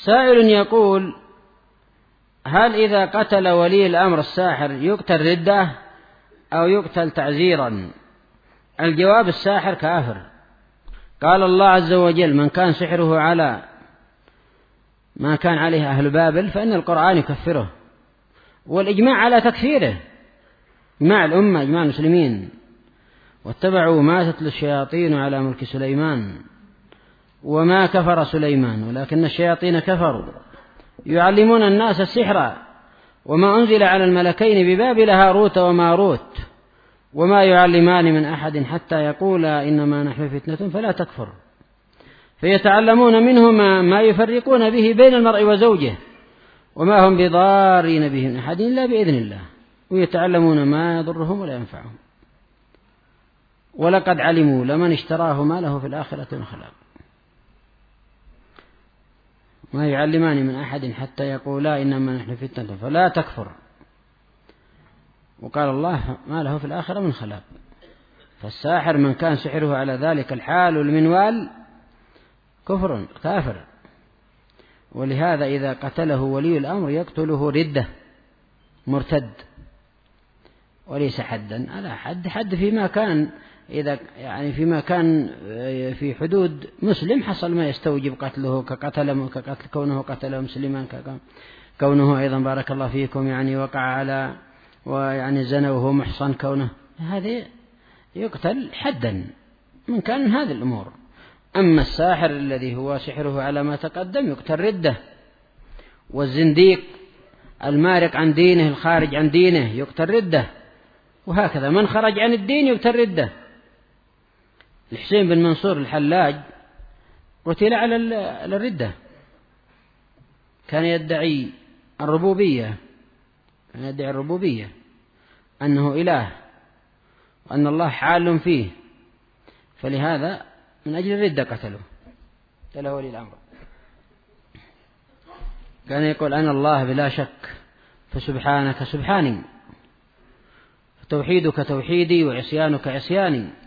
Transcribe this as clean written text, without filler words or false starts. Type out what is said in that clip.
سائل يقول: هل إذا قتل ولي الأمر الساحر يقتل ردة أو يقتل تعزيرا؟ الجواب: الساحر كافر. قال الله عز وجل: من كان سحره على ما كان عليه أهل بابل فإن القرآن يكفره، والإجماع على تكفيره، إجماع الأمة، إجماع المسلمين. واتبعوا ما تتلو الشياطين على ملك سليمان وما كفر سليمان ولكن الشياطين كفروا يعلمون الناس السحر وما أنزل على الملكين ببابل هاروت وماروت وما يعلمان من أحد حتى يقولا إنما نحن فتنة فلا تكفر، فيتعلمون منهما ما يفرقون به بين المرء وزوجه وما هم بضارين به من أحد إلا بإذن الله، ويتعلمون ما يضرهم ولا ينفعهم، ولقد علموا لمن اشتراه ما له في الآخرة من خلاق. ما يعلمان من أحد حتى يقولا إنما نحن فتنة فلا تكفر، وقال الله ما له في الآخرة من خلاق. فالساحر من كان سحره على ذلك الحال والمنوال كفر كافر، ولهذا إذا قتله ولي الأمر يقتله ردة مرتد، وليس حدا على حد فيما كان، إذا يعني فيما كان في حدود مسلم حصل ما يستوجب قتله كقتل كونه قتل مسلما، كونه أيضا بارك الله فيكم يعني وقع على ويعني زنى وهو محصن، كونه هذا يقتل حدا من كان من هذه الأمور. أما الساحر الذي هو سحره على ما تقدم يقتل ردة، والزنديق المارق عن دينه الخارج عن دينه يقتل ردة، وهكذا من خرج عن الدين يقتل ردة. الحسين بن منصور الحلاج قتل على الردة، كان يدعي الربوبية، أنه إله وأن الله حال فيه، فلهذا من أجل الردة قتله ولي الأمر. كان يقول: أنا الله بلا شك فسبحانك سبحاني، فتوحيدك توحيدي وعصيانك عصياني،